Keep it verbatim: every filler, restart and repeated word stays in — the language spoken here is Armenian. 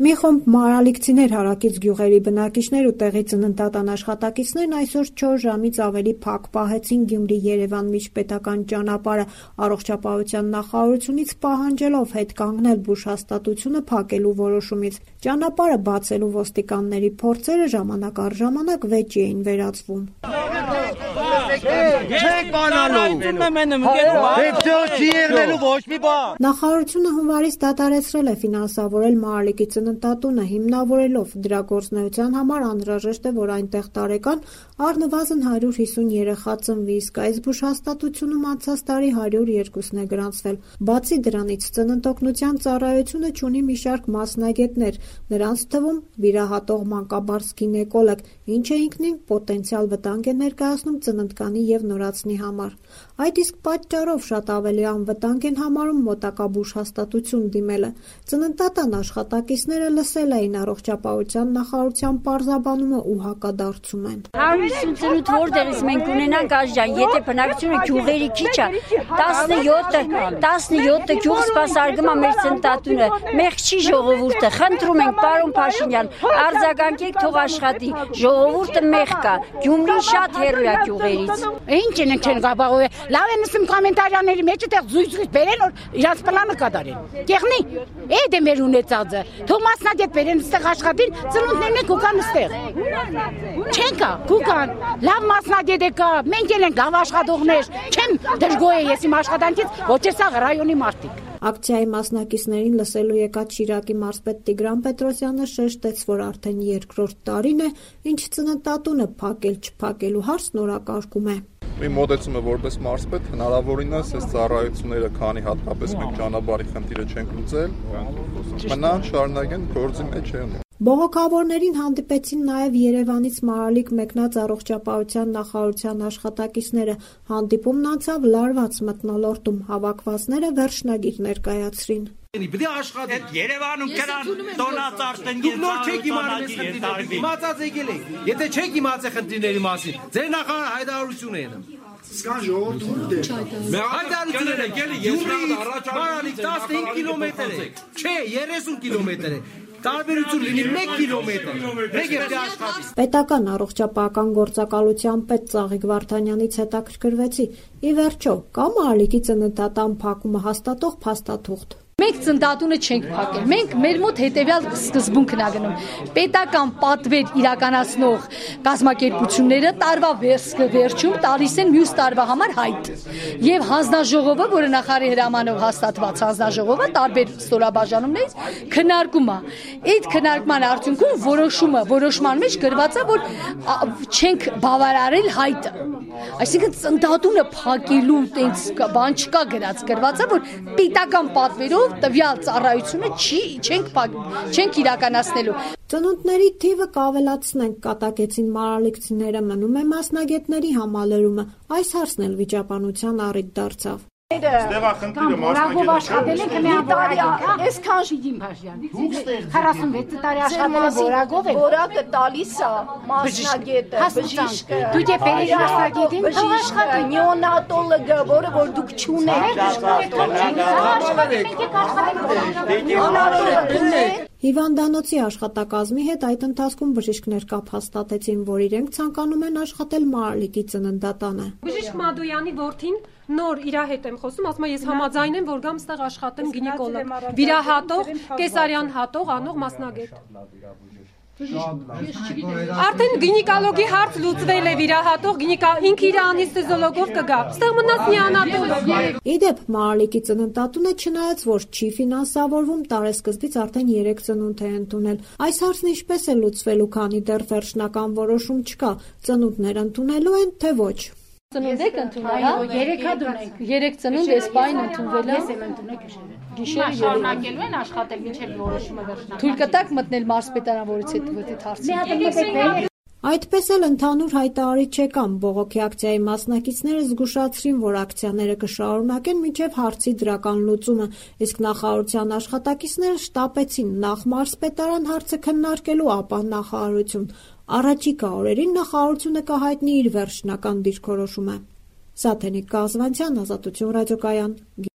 Մի խումբ մարալիքցիներ, հարակից գյուղերի բնակիչներ ու տեղի ծննդատան աշխատակիցներն այսօր չորս ժամից ավելի փակ պահեցին Գյումրի-Երևան միջպետական ճանապարհը, առողջապահության նախարարությունից պահանջելով հետ կանգնել բուժհաստատությունը փակելու որոշումից։ Ճանապարհը բացելու ոստիկանների փորձերը ժամանակ առ ժամանակ վեճի էին վերածվում։ Նախարարությունը հունվարից դադարեցրել է ֆինանսավորել մարալիկի ծննդատունը, հիմնավորելով դրա գործունեության համար անհրաժեշտ է, որ այնտեղ տարեկան առնվազն հարյուր հիսուն երեխա ծնվի, իսկ այս բուժհաստատությունում անցած տարի հարյուր երկուսն է գրանցվել։ Բացի դրանից ծննդօգնության ծառայությունը չունի մի շարք մասնագետներ, նրանց թվում վիրահատող մանկաբարձ գինեկոլոգ, ինչը ինքնին պոտենցիալ վտանգ է ներկայացնում ծննդկանի և նորածնի համար։ Այդ իսկ պատճառով շատ ավելի անվտանգ են համարում մոտակա բուժհաստատություն դիմելը։ Ծննդատան աշխատակիցները լսել էին առողջապահության նախարարության պարզաբանումը ու հակադարձում են։ հարյուր հիսուն ծնունդ որտեղից մենք ունենանք Աշջան, եթե բնակչությունը գյուղերի քիչ է, տասնյոթ գյուղ սպասարկում է մեր ծննդատունը, մեղք չի ժողովուրդը, խնդրում ենք պարոն Փաշինյան, արձագանքեք, թող աշխատի, ժողովուրդը մեղք կա, Գյումրին շատ հեռու է գյուղերից։ Ինչ են չեն գաբաղով է, լավ են ասում կոմենտարիաների մեջ այդտեղ զույգ բերեն, որ իրաց պլանը կատարեն։ Կեղնի, այդ է մեր ունեցածը։ Թող մասնագետ բերեն այդտեղ աշխատին, ծնունդներն են կուկան այդտեղ։ Չեն կա, կուկան, լավ մասնագետ է կա, մենք էլ ենք լավ աշխատողներ, չեմ դժգոհ է ես իմ աշխատանքից, ոչ է սա ռայոնի մարդիկ։ Ակցիայի մասնակիցներին լսելու եկած Շիրակի մարզպետ Տիգրան Պետրոսյանը շեշտեց, որ արդեն երկրորդ տարին է, ինչ ծննդատունը փակել-չփակելու հարցն օրակարգում է։ Իմ մոտեցումը որպես մարզպետ հնարավորինս այս ծառայությունները, քանի հատկապես մենք ճանապարհի խնդիրը չենք լուծել, մնան շարունակեն գործի մեջ են։ Բողոքավորներին հանդիպեցին նաև Երևանից մարալիկ մեկնած առողջապահության նախարարության աշխատակիցները։ Հանդիպումն անցավ լարված մթնոլորտում, հավաքվածները վերջնագիր ներկայացրին։ Պետք է աշխատել Երևանում կրան տոնած արդեն դուք նոր չեք իմանում այս խնդիրները, իմացած եկել եք, եթե չեք իմացել խնդիրների մասին, ձեր նախարարը հայտարարություն է անում։ Սկան ժողովուրդ է։ Հայտարարությունները եկել է Գյումրիից մարալիկ տասնհինգ կիլոմետր է, չէ երեսուն կիլոմետր է։ Տարբերություն լինի մեկ կիլոմետր, մեկ է աշխատի։ Պետական առողջապահական գործակալության պետ Ծաղիկ Վարդանյանից հետաքրքրվեցի՝ ի վերջո, կա մարալիկի ծննդատան փակումը հաստատող փաստաթուղթ։ Մենք ծննդատունը չենք փակել։ Մենք մեր մոտ հետևյալ սկզբունքն ա գնում։ Պետական պատվեր իրականացնող կազմակերպությունները տարվա վերջում տալիս են մյուս տարվա համար հայտ։ Եվ հանձնաժողովը, որը նախարարի հրամանով հաստատված հանձնաժողովը տարբեր ստորաբաժանումներից քննարկում է։ Այդ քննարկման արդյունքում որոշումը, որոշման մեջ գրված է, որ չենք բավարարել հայտը։ Այսինքն ծննդատունը փակելու տենց բան չկա գրած, գրված է, որ պետական պատվերով տվյալ ծառայությունը չի չենք չենք իրականացնելու։ Ծնունդների թիվը կավելացնենք, կատակեցին մարալիկցիները, մնում է մասնագետների համալրումը։ Այս հարցն էլ վիճաբանության առիթ դարձավ։ Ստեղա խնդիրը մասնագետը աշխատել ենք մի տարի, այսքան Շիդին Փաշյան։ քառասունվեց տարի աշխատել է որակով է։ Որակը տալիս է մասնագետը, բժիշկը։ Դու դե բերի մասնագետին բժիշկը, նեոնատոլոգը, որը որ դուք չունեք։ Հիվանդանոցի աշխատակազմի հետ այդ ընթացքում բժիշկներ կապ հաստատեցին, որ իրենք ցանկանում են աշխատել մարալիկի ծննդատանը։ Բժիշկ Մադոյանի որդին նոր իրա հետ եմ խոսում, ասում է ես համաձայն եմ, որ գամ ստեղ աշխատեմ գինեկոլոգ, վիրահատող, կեսարյան հատող, անող մասնագետ։ Արդեն գինեկոլոգի հարց լուծվել է, վիրահատող, ինքը իր անեստեզիոլոգով կգա, ստեղ մնաց նեոնատոլոգ։ Իդեպ մարալիկի ծննդատունը չնայած որ չի ֆինանսավորվում, տարեսկզբից արդեն երեք ծնունդ է ընդունել։ Այս հարցն ինչպես է լուծվելու, քանի դեռ վերջնական որոշում չկա, ծնունդներ ընդունելու են, թե ոչ։ Ծնունդ եք ընդունել, հա? Երեք հատ ունենք։ Երեք ծնունդ էս բայն ընդունվել է։ Ես եմ ընդունել գիշերը։ Գիշերը շարունակելու են աշխատել մինչև որոշումը վերջնական։ Թույլ կտաք մտնել մարզպետարան, որից հետո այդ հարցը։ Այդպես էլ ընդհանուր հայտարարիչ չեկան, բողոքի ակցիայի մասնակիցները զգուշացրին, որ ակցիաները կշարունակեն մինչև հարցի դրական լուծումը, իսկ նախարարության աշխատակիցները շտապեցին նախ մարզպետարան հարցը քննարկելու, ապա նախարարություն։ Առաջիկա օրերին նախարարությունը կհայտնի իր վերջնական դիրքորոշումը։ Սաթենիկ Կազվանցյան, Ազատություն ռադիոկայան։